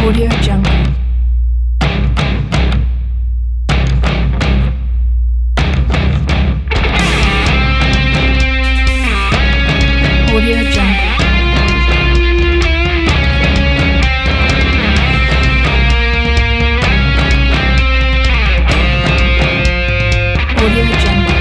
Audio Jungle. Audio Jungle. Audio Jungle.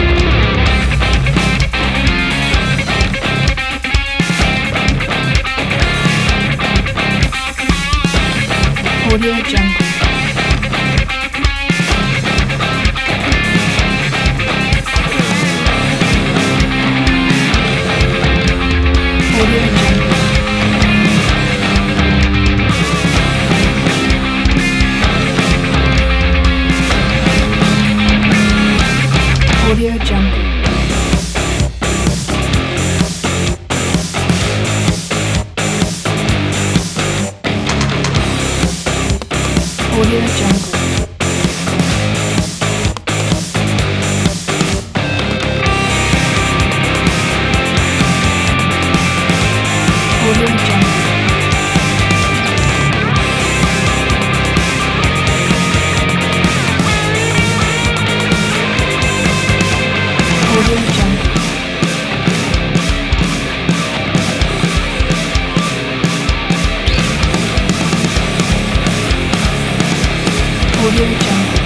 Audio Jungle. Audio Jungle. Audio Jungle. Audio Jungle. Audio Jungle. Audio Jungle. Audio Jungle.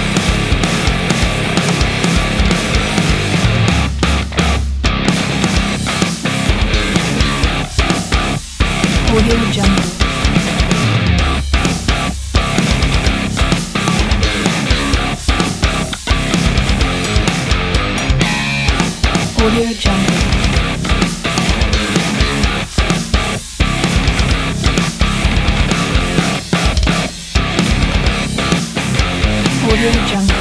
Audio Jungle. Audio Jungle. Audio Jungle.